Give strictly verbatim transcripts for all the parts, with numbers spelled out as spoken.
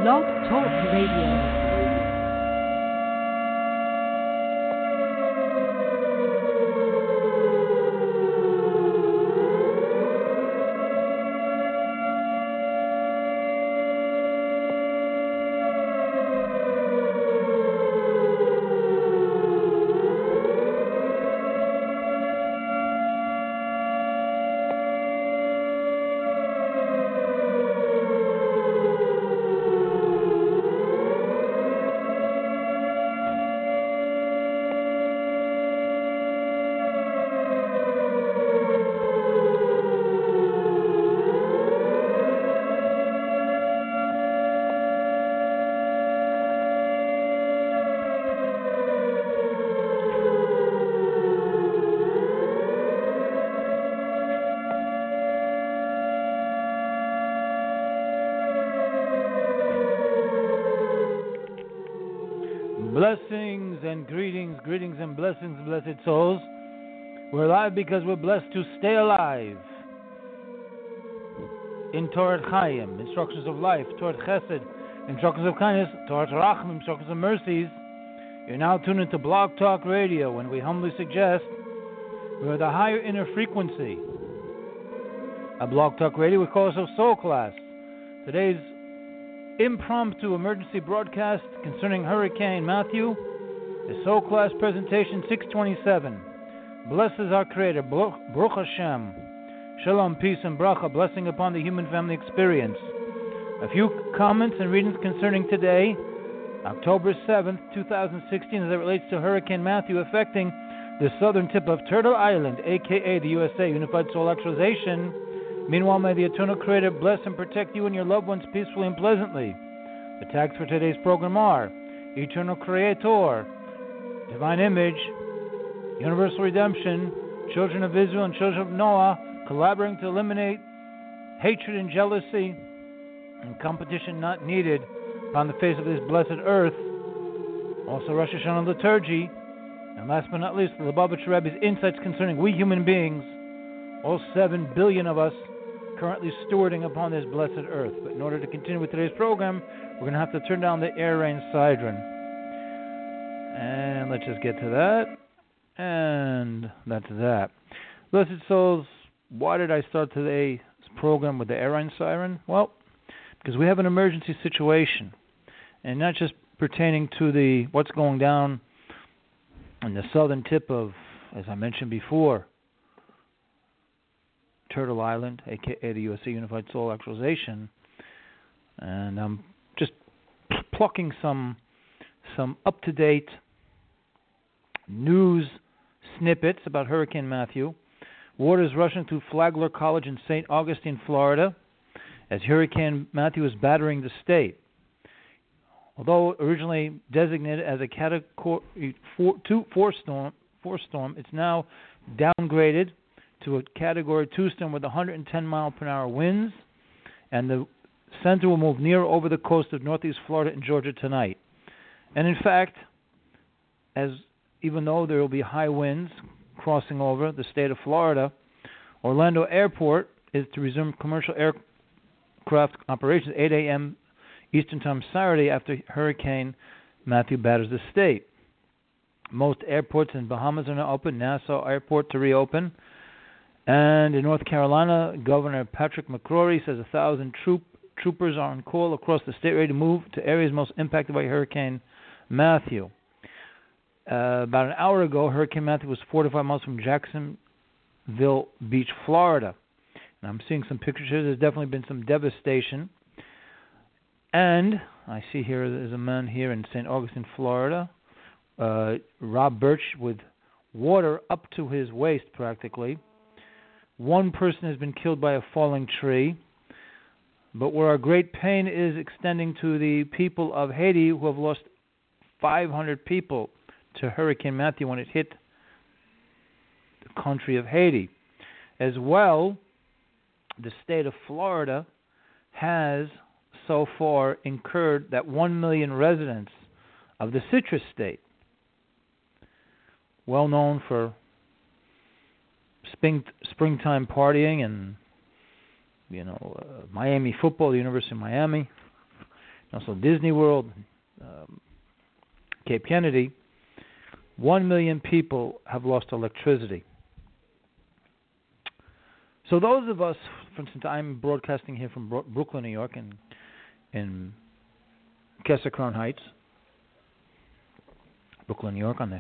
Blog Talk Radio. Blessings and greetings, greetings and blessings, blessed souls. We're alive because we're blessed to stay alive. In Torah Chaim, instructions of life, Torah Chesed, instructions of kindness, Torah Rachim, instructions of mercies. You're now tuned into Blog Talk Radio, and we humbly suggest we're the higher inner frequency. At Blog Talk Radio, we call ourselves Soul Class. Today's impromptu emergency broadcast concerning Hurricane Matthew is Soul Class Presentation six twenty-seven. Blesses our Creator, Baruch Hashem. Shalom, peace and bracha, blessing upon the human family experience. A few comments and readings concerning today, October seventh, twenty sixteen, as it relates to Hurricane Matthew affecting the southern tip of Turtle Island, aka the U S A, Unified Soul Actualization. Meanwhile, may the Eternal Creator bless and protect you and your loved ones peacefully and pleasantly. The tags for today's program are Eternal Creator, Divine Image, Universal Redemption, Children of Israel and Children of Noah, collaborating to eliminate hatred and jealousy and competition not needed upon the face of this blessed earth. Also Rosh Hashanah liturgy, and last but not least, the Lubavitcher Rebbe's insights concerning we human beings, all seven billion of us, currently stewarding upon this blessed earth. But in order to continue with today's program, we're going to have to turn down the air rain siren. And let's just get to that. And that's that. Blessed souls, why did I start today's program with the air rain siren? Well, because we have an emergency situation. And not just pertaining to the what's going down in the southern tip of, as I mentioned before, Turtle Island, aka the U S A Unified Soul Actualization, and I'm just plucking some some up-to-date news snippets about Hurricane Matthew. Water is rushing through Flagler College in Saint Augustine, Florida, as Hurricane Matthew is battering the state. Although originally designated as a Category four, two, four storm, four storm, it's now downgraded to a Category two storm with one hundred ten mile per hour winds, and the center will move near over the coast of northeast Florida and Georgia tonight. And in fact, as even though there will be high winds crossing over the state of Florida, Orlando Airport is to resume commercial aircraft operations at eight a.m. Eastern Time Saturday after Hurricane Matthew batters the state. Most airports in Bahamas are now open, Nassau Airport to reopen. And in North Carolina, Governor Patrick McCrory says a thousand troop, troopers are on call across the state ready to move to areas most impacted by Hurricane Matthew. Uh, about an hour ago, Hurricane Matthew was forty-five miles from Jacksonville Beach, Florida. And I'm seeing some pictures here. There's definitely been some devastation. And I see here there's a man here in Saint Augustine, Florida, uh, Rob Birch, with water up to his waist practically. One person has been killed by a falling tree. But where our great pain is extending to the people of Haiti, who have lost five hundred people to Hurricane Matthew when it hit the country of Haiti. As well, the state of Florida has so far incurred that one million residents of the citrus state, well known for spring, springtime partying and, you know, uh, Miami football, the University of Miami, also Disney World, um, Cape Kennedy, one million people have lost electricity. So those of us, for instance, I'm broadcasting here from Bro- Brooklyn, New York, and in Kessler Crown Heights, Brooklyn, New York, on the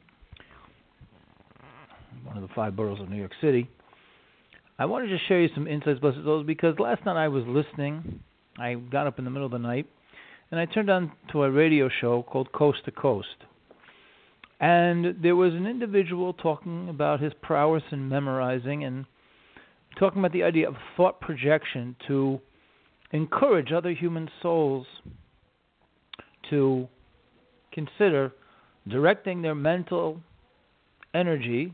one of the five boroughs of New York City. I wanted to share you some insights, blessed souls, because last night I was listening. I got up in the middle of the night, and I turned on to a radio show called Coast to Coast. And there was an individual talking about his prowess in memorizing and talking about the idea of thought projection to encourage other human souls to consider directing their mental energy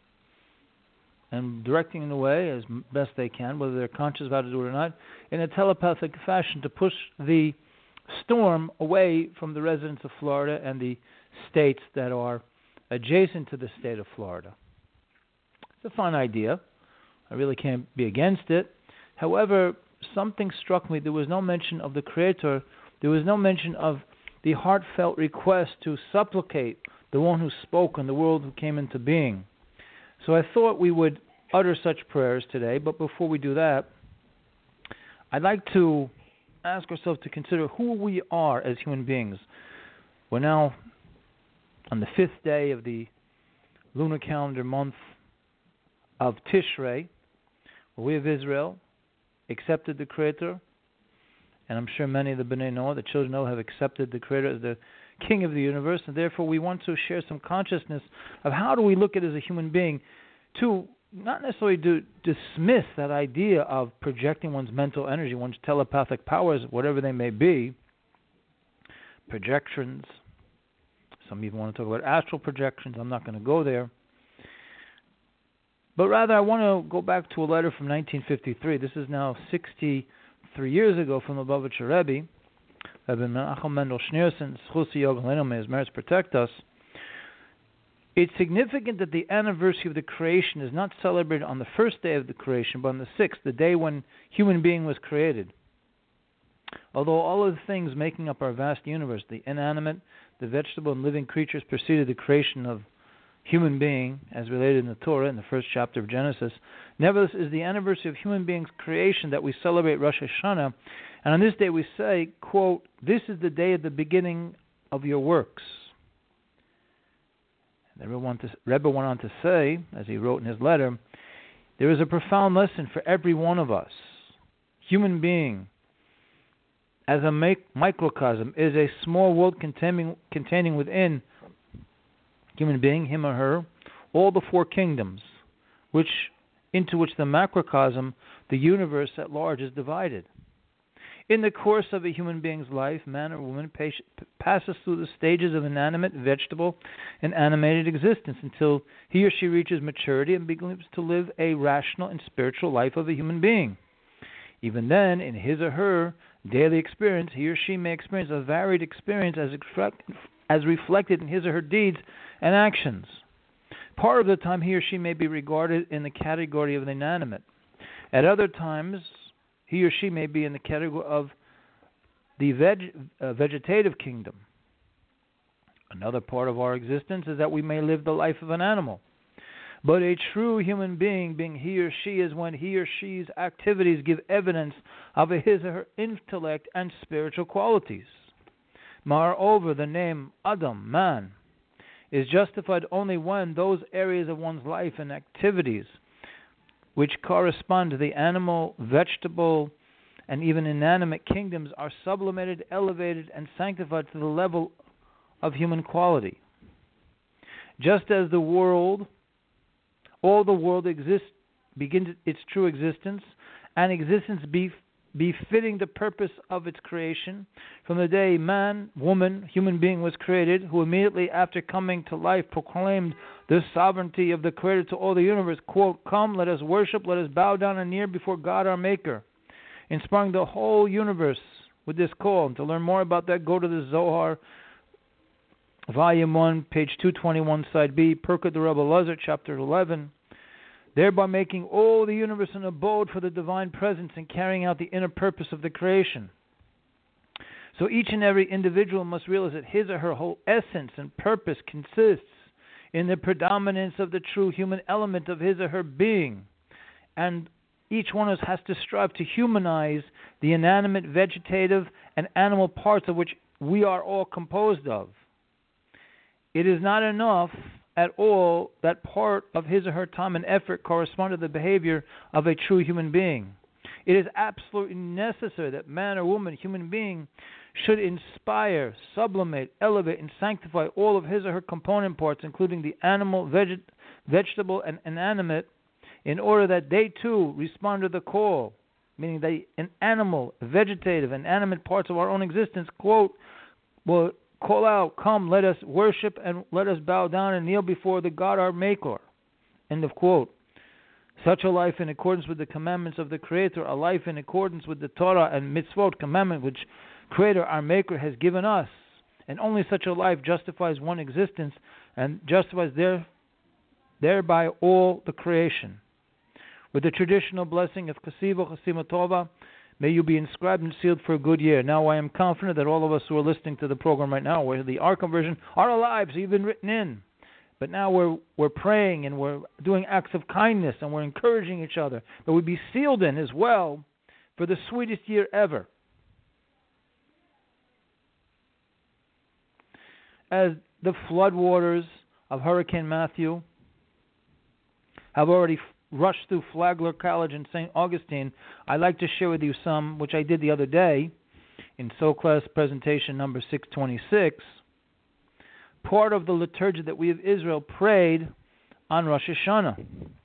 and directing in a way as best they can, whether they're conscious about it or not, in a telepathic fashion to push the storm away from the residents of Florida and the states that are adjacent to the state of Florida. It's a fun idea. I really can't be against it. However, something struck me. There was no mention of the Creator. There was no mention of the heartfelt request to supplicate the one who spoke and the world who came into being. So I thought we would utter such prayers today, but before we do that, I'd like to ask ourselves to consider who we are as human beings. We're now on the fifth day of the lunar calendar month of Tishrei, where we of Israel accepted the Creator, and I'm sure many of the B'nai Noah, the children of Noah, have accepted the Creator as the King of the universe, and therefore we want to share some consciousness of how do we look at it as a human being, to not necessarily to dismiss that idea of projecting one's mental energy, one's telepathic powers, whatever they may be, projections. Some even want to talk about astral projections. I'm not going to go there. But rather, I want to go back to a letter from nineteen fifty-three. This is now sixty-three years ago from the Lubavitcher Rebbe. Rebbe Menachem Mendel Schneerson, Zchus Yog Leno, may his merits protect us. It's significant that the anniversary of the creation is not celebrated on the first day of the creation, but on the sixth, the day when human being was created. Although all of the things making up our vast universe, the inanimate, the vegetable, and living creatures preceded the creation of human being, as related in the Torah, in the first chapter of Genesis, nevertheless is the anniversary of human being's creation that we celebrate Rosh Hashanah. And on this day we say, quote, "This is the day of the beginning of your works." The Rebbe went on to say, as he wrote in his letter, there is a profound lesson for every one of us. Human being, as a microcosm, is a small world containing, containing within human being, him or her, all the four kingdoms, which into which the macrocosm, the universe at large, is divided. In the course of a human being's life, man or woman passes through the stages of inanimate, vegetable, and animated existence until he or she reaches maturity and begins to live a rational and spiritual life of a human being. Even then, in his or her daily experience, he or she may experience a varied experience as, as reflected in his or her deeds and actions. Part of the time, he or she may be regarded in the category of the inanimate. At other times, he or she may be in the category of the veg, uh, vegetative kingdom. Another part of our existence is that we may live the life of an animal. But a true human being, being he or she, is when he or she's activities give evidence of his or her intellect and spiritual qualities. Moreover, the name Adam, man, is justified only when those areas of one's life and activities which correspond to the animal, vegetable, and even inanimate kingdoms are sublimated, elevated, and sanctified to the level of human quality. Just as the world, all the world exists, begins its true existence, and existence be befitting the purpose of its creation, from the day man, woman, human being was created, who immediately after coming to life proclaimed the sovereignty of the Creator to all the universe, quote, "Come, let us worship, let us bow down and kneel before God our Maker," inspiring the whole universe with this call. And to learn more about that, go to the Zohar, Volume one, page two twenty-one, Side B, Perkut the Rebbe Lazar, Chapter eleven, thereby making all the universe an abode for the divine presence and carrying out the inner purpose of the creation. So each and every individual must realize that his or her whole essence and purpose consists in the predominance of the true human element of his or her being. And each one of us has to strive to humanize the inanimate, vegetative, and animal parts of which we are all composed of. It is not enough at all that part of his or her time and effort correspond to the behavior of a true human being. It is absolutely necessary that man or woman, human being, should inspire, sublimate, elevate, and sanctify all of his or her component parts, including the animal, veget- vegetable, and inanimate, in order that they too respond to the call, meaning the an animal, vegetative, and animate parts of our own existence, quote, will call out, come, let us worship and let us bow down and kneel before the God our Maker, end of quote. Such a life in accordance with the commandments of the Creator, a life in accordance with the Torah and mitzvot, commandment which Creator, our Maker, has given us, and only such a life justifies one existence and justifies there, thereby all the creation. With the traditional blessing of Kasiva Chasima Tova, may you be inscribed and sealed for a good year. Now I am confident that all of us who are listening to the program right now, where the Arkham version, our lives have been written in. But now we're we're praying and we're doing acts of kindness and we're encouraging each other that we be sealed in as well for the sweetest year ever. As the floodwaters of Hurricane Matthew have already rushed through Flagler College in Saint Augustine, I'd like to share with you some, which I did the other day in Soul Class presentation number six twenty-six, part of the liturgy that we of Israel prayed on Rosh Hashanah.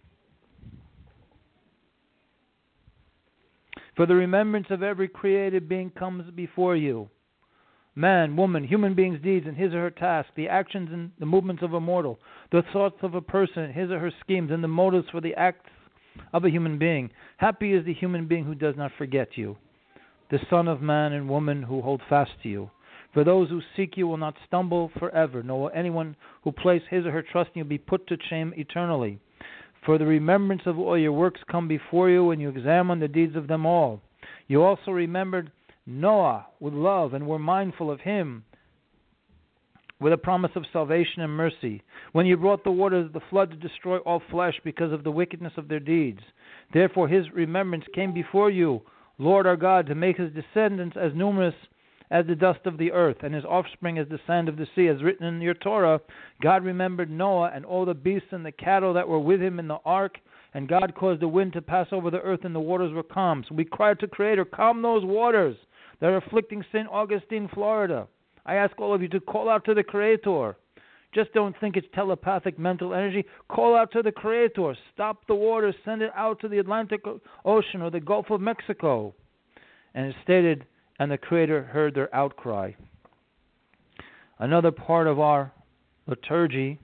For the remembrance of every created being comes before you, man, woman, human being's deeds and his or her task, the actions and the movements of a mortal, the thoughts of a person, his or her schemes, and the motives for the acts of a human being. Happy is the human being who does not forget you, the son of man and woman who hold fast to you. For those who seek you will not stumble forever, nor will anyone who place his or her trust in you be put to shame eternally. For the remembrance of all your works come before you, and you examine the deeds of them all. You also remembered Noah with love and were mindful of him with a promise of salvation and mercy, when you brought the waters of the flood to destroy all flesh because of the wickedness of their deeds. Therefore his remembrance came before you, Lord our God, to make his descendants as numerous as the dust of the earth, and his offspring as the sand of the sea. As written in your Torah, God remembered Noah and all the beasts and the cattle that were with him in the ark, and God caused the wind to pass over the earth, and the waters were calm. So we cried to Creator, calm those waters that are afflicting Saint Augustine, Florida. I ask all of you to call out to the Creator. Just don't think it's telepathic mental energy. Call out to the Creator. Stop the water. Send it out to the Atlantic Ocean or the Gulf of Mexico. And it stated, and the Creator heard their outcry. Another part of our liturgy,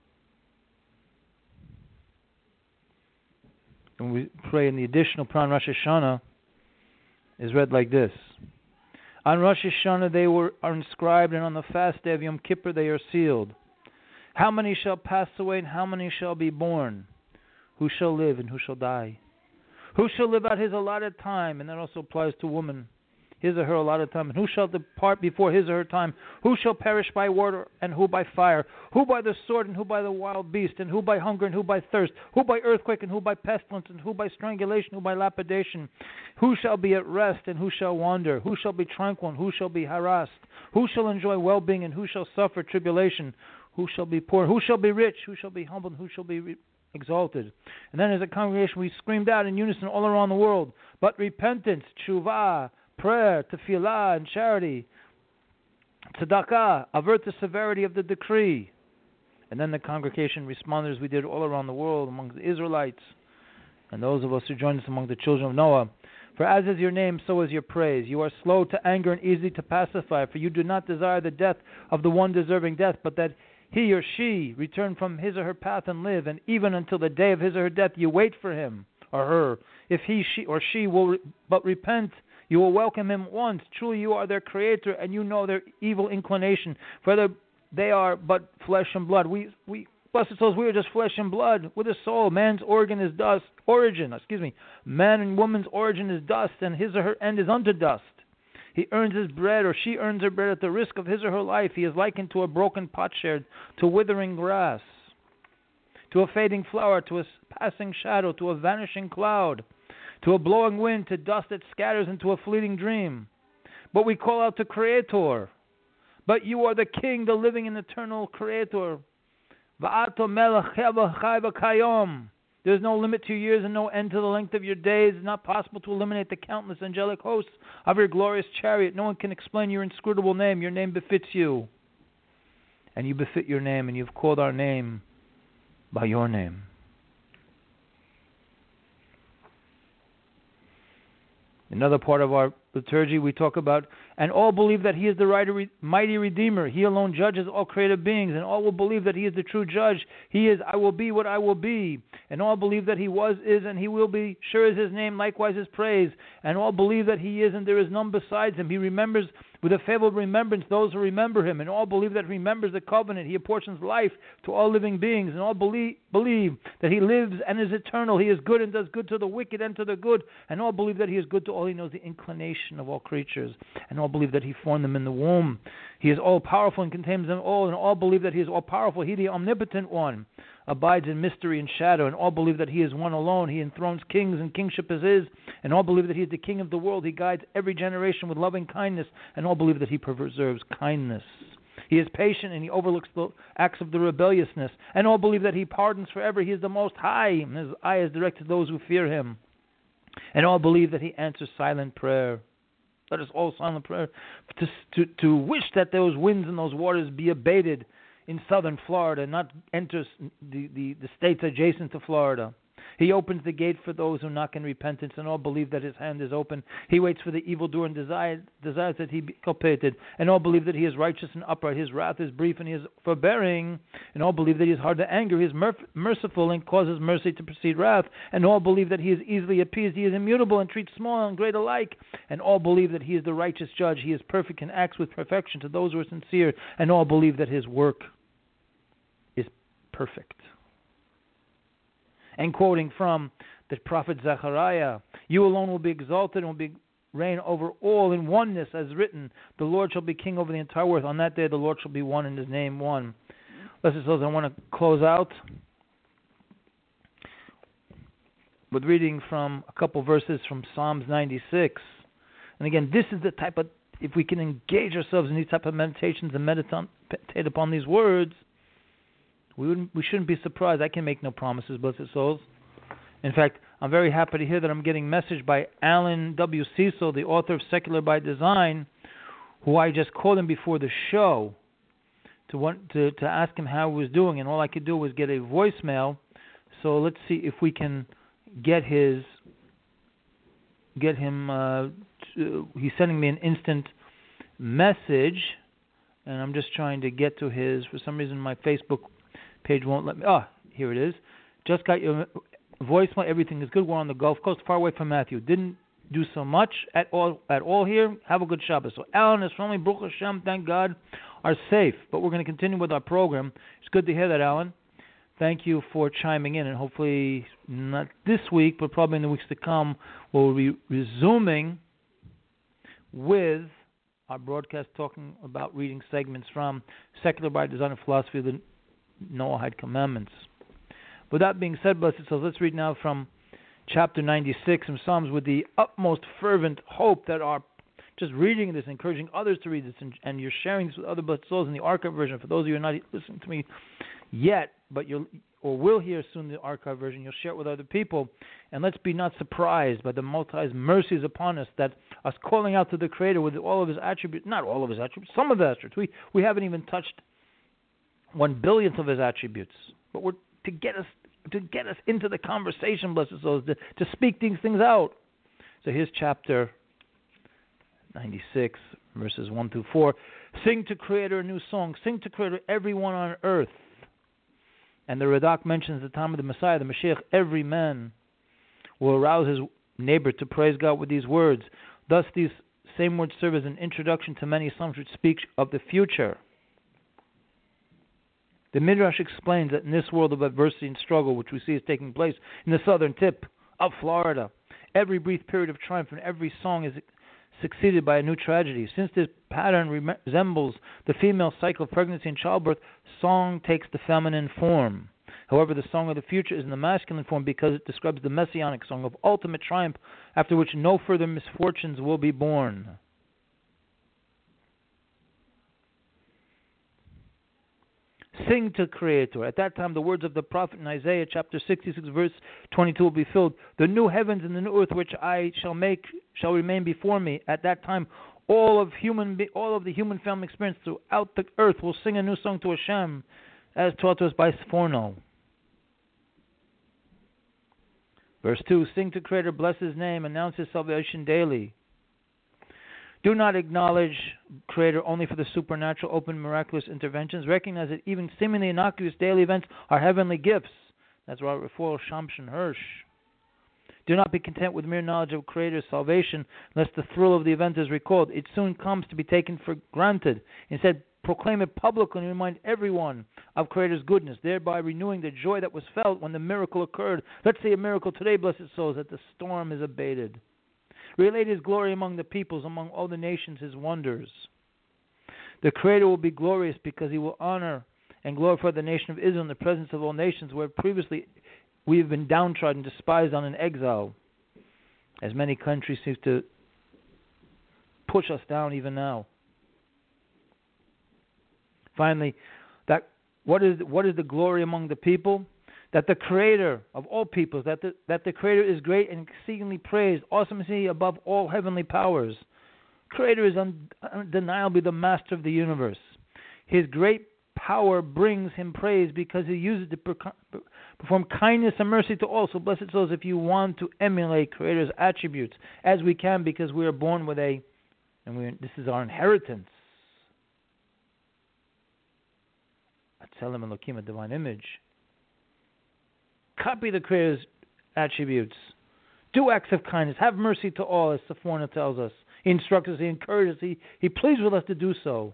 and we pray in the additional prayer on Rosh Hashanah, is read like this. On Rosh Hashanah they were are inscribed, and on the fast day of Yom Kippur they are sealed. How many shall pass away, and how many shall be born? Who shall live, and who shall die? Who shall live out his allotted time? And that also applies to woman. His or her allotted time. And who shall depart before his or her time? Who shall perish by water, and who by fire? Who by the sword, and who by the wild beast? And who by hunger, and who by thirst? Who by earthquake, and who by pestilence? And who by strangulation, who by lapidation? Who shall be at rest, and who shall wander? Who shall be tranquil, and who shall be harassed? Who shall enjoy well-being, and who shall suffer tribulation? Who shall be poor? Who shall be rich? Who shall be humbled? Who shall be re- exalted? And then as a congregation we screamed out in unison all around the world, but repentance, tshuva, prayer, tefillah, and charity, tzedakah, avert the severity of the decree. And then the congregation responded as we did all around the world among the Israelites and those of us who joined us among the children of Noah. For as is your name, so is your praise. You are slow to anger and easy to pacify, for you do not desire the death of the one deserving death, but that he or she return from his or her path and live, and even until the day of his or her death you wait for him or her. If he she or she will re- but repent, you will welcome him once. Truly you are their creator, and you know their evil inclination, for they are but flesh and blood. We, we, blessed souls, we are just flesh and blood with a soul. Man's organ is dust. Origin, excuse me. Man and woman's origin is dust, and his or her end is unto dust. He earns his bread, or she earns her bread at the risk of his or her life. He is likened to a broken potsherd, to withering grass, to a fading flower, to a passing shadow, to a vanishing cloud, to a blowing wind, to dust that scatters into a fleeting dream. But we call out to Creator. But you are the King, the living and eternal Creator. Va'ato melech chai v'kayom. There is no limit to your years and no end to the length of your days. It is not possible to eliminate the countless angelic hosts of your glorious chariot. No one can explain your inscrutable name. Your name befits you. And you befit your name, and you've called our name by your name. Another part of our liturgy, we talk about, and all believe that he is the mighty Redeemer. He alone judges all created beings, and all will believe that he is the true judge. He is, I will be what I will be. And all believe that he was, is, and he will be. Sure is his name, likewise his praise. And all believe that he is, and there is none besides him. He remembers with a favorable remembrance those who remember him. And all believe that he remembers the covenant. He apportions life to all living beings. And all believe, believe that he lives and is eternal. He is good and does good to the wicked and to the good. And all believe that he is good to all. He knows the inclination of all creatures. And all believe that he formed them in the womb. He is all-powerful and contains them all. And all believe that he is all-powerful. He, the omnipotent one, abides in mystery and shadow. And all believe that he is one alone. He enthrones kings, and kingship is his. And all believe that he is the king of the world. He guides every generation with loving kindness. And all believe that he preserves kindness. He is patient, and he overlooks the acts of the rebelliousness. And all believe that he pardons forever. He is the Most High, and his eye is directed to those who fear him. And all believe that he answers silent prayer. Let us all silent prayer to, to, to wish that those winds and those waters be abated in southern Florida, not enter the, the, the states adjacent to Florida. He opens the gate for those who knock in repentance, and all believe that his hand is open. He waits for the evildoer and desires, desires that he be culpated. And all believe that he is righteous and upright. His wrath is brief and he is forbearing. And all believe that he is hard to anger. He is merf- merciful and causes mercy to precede wrath. And all believe that he is easily appeased. He is immutable and treats small and great alike. And all believe that he is the righteous judge. He is perfect and acts with perfection to those who are sincere. And all believe that his work is perfect. And quoting from the prophet Zechariah, you alone will be exalted and will be reign over all in oneness, as written, the Lord shall be king over the entire earth. On that day the Lord shall be one and his name one. Listen, so I want to close out with reading from a couple verses from Psalms ninety-six. And again, this is the type of, if we can engage ourselves in these type of meditations and meditate upon these words, We wouldn't. We shouldn't be surprised. I can make no promises, blessed souls. In fact, I'm very happy to hear that I'm getting a message by Alan W. Cecil, the author of Secular by Design, who I just called him before the show to want to, to ask him how he was doing, and all I could do was get a voicemail. So let's see if we can get his get him. Uh, to, he's sending me an instant message, and I'm just trying to get to his. For some reason, my Facebook page won't let me. Ah, here it is. Just got your voicemail. Everything is good. We're on the Gulf Coast, far away from Matthew. Didn't do so much at all at all here. Have a good Shabbos. So Alan and his family, Baruch Hashem, thank God, are safe. But we're going to continue with our program. It's good to hear that, Alan. Thank you for chiming in, and hopefully not this week, but probably in the weeks to come, we'll be resuming with our broadcast talking about reading segments from Secular by Design and Philosophy of the Noahide Commandments. With that being said, blessed souls, let's read now from chapter ninety-six in Psalms with the utmost fervent hope that our just reading this, encouraging others to read this, and, and you're sharing this with other blessed souls in the archive version. For those of you who are not listening to me yet, but you'll or will hear soon the archive version, you'll share it with other people. And let's be not surprised by the Most High's mercies upon us, that us calling out to the Creator with all of His attributes, not all of His attributes, some of the attributes. We we haven't even touched one billionth of His attributes, but we're to get us to get us into the conversation, blessed souls, to, to speak these things out. So here's chapter ninety-six, verses one through four. Sing to Creator a new song. Sing to Creator everyone on earth. And the Radak mentions the time of the Messiah, the Mashiach. Every man will arouse his neighbor to praise God with these words. Thus, these same words serve as an introduction to many psalms which speak of the future. The Midrash explains that in this world of adversity and struggle, which we see is taking place in the southern tip of Florida, every brief period of triumph and every song is succeeded by a new tragedy. Since this pattern rem- resembles the female cycle of pregnancy and childbirth, song takes the feminine form. However, the song of the future is in the masculine form because it describes the messianic song of ultimate triumph after which no further misfortunes will be born. Sing to Creator. At that time, the words of the prophet in Isaiah chapter sixty-six, verse twenty-two will be filled. The new heavens and the new earth which I shall make shall remain before me. At that time, all of human, all of the human family experience throughout the earth will sing a new song to Hashem, as taught to us by Sforno. Verse two, sing to Creator, bless His name, announce His salvation daily. Do not acknowledge Creator only for the supernatural, open, miraculous interventions. Recognize that even seemingly innocuous daily events are heavenly gifts. That's Rabbi Refuel Shamshon Hirsch. Do not be content with mere knowledge of Creator's salvation, unless the thrill of the event is recalled. It soon comes to be taken for granted. Instead, proclaim it publicly and remind everyone of Creator's goodness, thereby renewing the joy that was felt when the miracle occurred. Let's say a miracle today, blessed souls, that the storm is abated. Relate His glory among the peoples, among all the nations, His wonders. The Creator will be glorious because He will honor and glorify the nation of Israel in the presence of all nations, where previously we have been downtrodden, despised, on an exile, as many countries seem to push us down even now. Finally, that what is what is the glory among the people? That the Creator of all peoples, that the, that the Creator is great and exceedingly praised, awesome is He above all heavenly powers. Creator is undeniably the master of the universe. His great power brings Him praise because He uses it to perform kindness and mercy to all. So, blessed souls, if you want to emulate Creator's attributes, as we can, because we are born with a, and we, this is our inheritance, Atzelem Elokim, a divine image. Copy the Creator's attributes. Do acts of kindness. Have mercy to all, as Sforno tells us. He instructs us, He encourages us, He, he pleads with us to do so.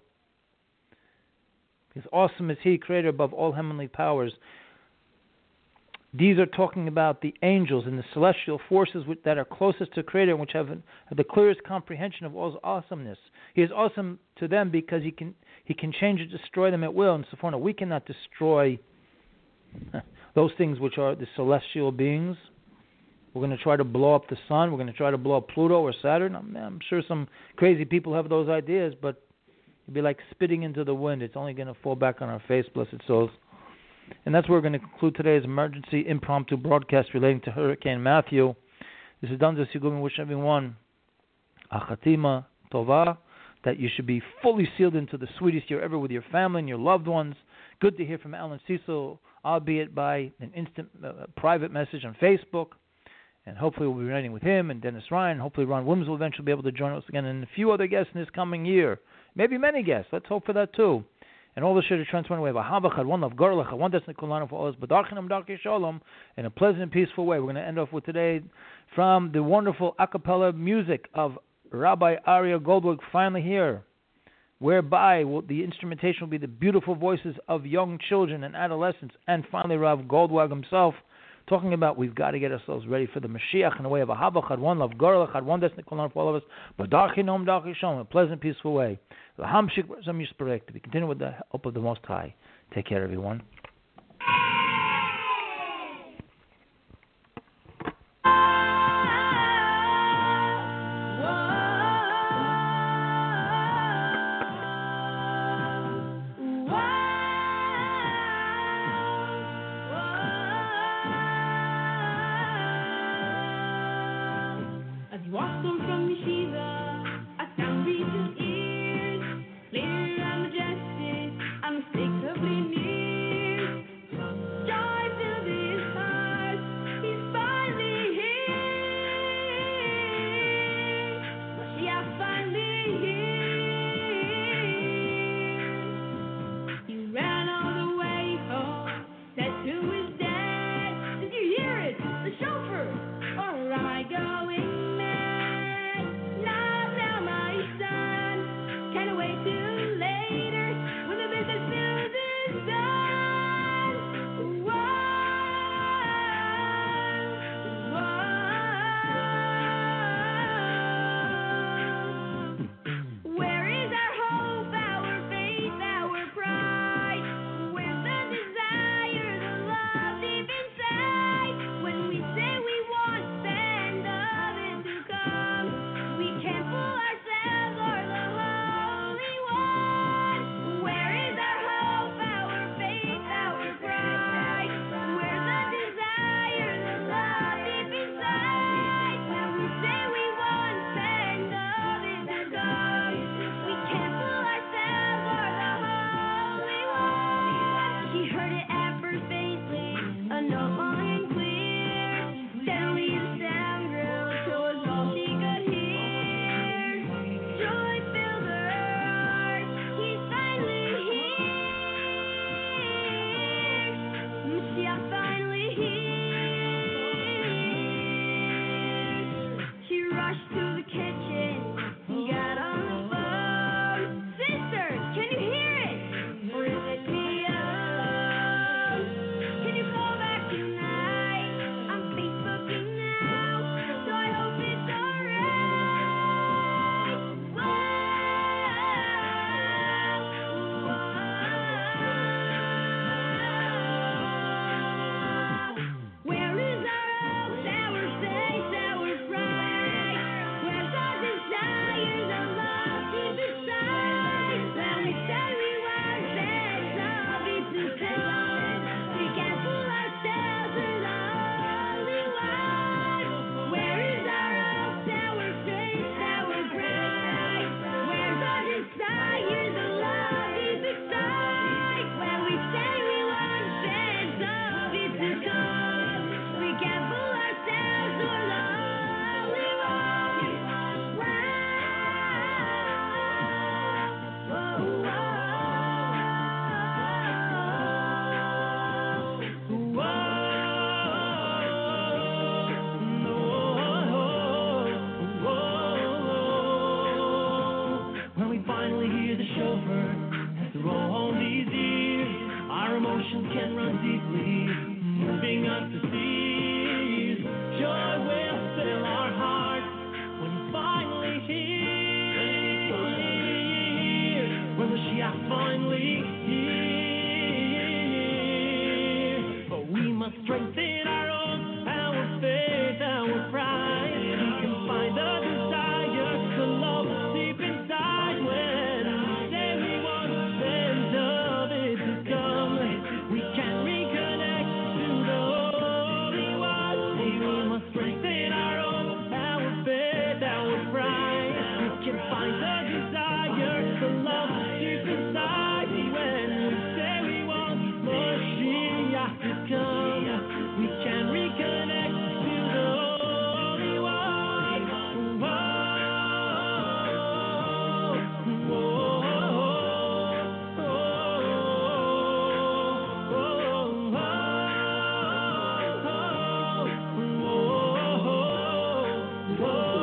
Because awesome is He, Creator above all heavenly powers. These are talking about the angels and the celestial forces which, that are closest to Creator, which have, have the clearest comprehension of all's awesomeness. He is awesome to them because He can He can change and destroy them at will. And Sforno, we cannot destroy those things which are the celestial beings. We're going to try to blow up the sun. We're going to try to blow up Pluto or Saturn. I'm, I'm sure some crazy people have those ideas, but it'd be like spitting into the wind. It's only going to fall back on our face, blessed souls. And that's where we're going to conclude today's emergency impromptu broadcast relating to Hurricane Matthew. This is done to Sigum, wish everyone a chatima tova, that you should be fully sealed into the sweetest year ever with your family and your loved ones. Good to hear from Alan Cecil, albeit by an instant uh, private message on Facebook. And hopefully we'll be writing with him and Dennis Ryan. Hopefully Ron Williams will eventually be able to join us again, and a few other guests in this coming year. Maybe many guests. Let's hope for that too. And all the shit is transferring away. One of Gorlach, one that's Nikolana for all us, Badarchinam Darki Shalom, in a pleasant and peaceful way. We're going to end off with today from the wonderful a cappella music of Rabbi Aryeh Goldberg, finally here, whereby will, the instrumentation will be the beautiful voices of young children and adolescents, and finally Rav Goldwag himself, talking about we've got to get ourselves ready for the Mashiach in the way of a Havachad, one love, Gorlach, had one that's Nikolana for all of us, Badarchinam Darki Shalom, in a pleasant, peaceful way. To be continued with the help of the Most High. Take care, everyone. Or am I going mad? finally here. But we must strengthen our own, our faith, our pride. We can find the desire to love deep inside. When we say we want end of it to come, we can reconnect to the Holy One. We must strengthen our own, our faith, our pride. We can find the desire to love deep inside. When we say we want Moshiach to come, we can reconnect to the Holy One. Whoa, whoa, whoa, whoa, whoa, whoa.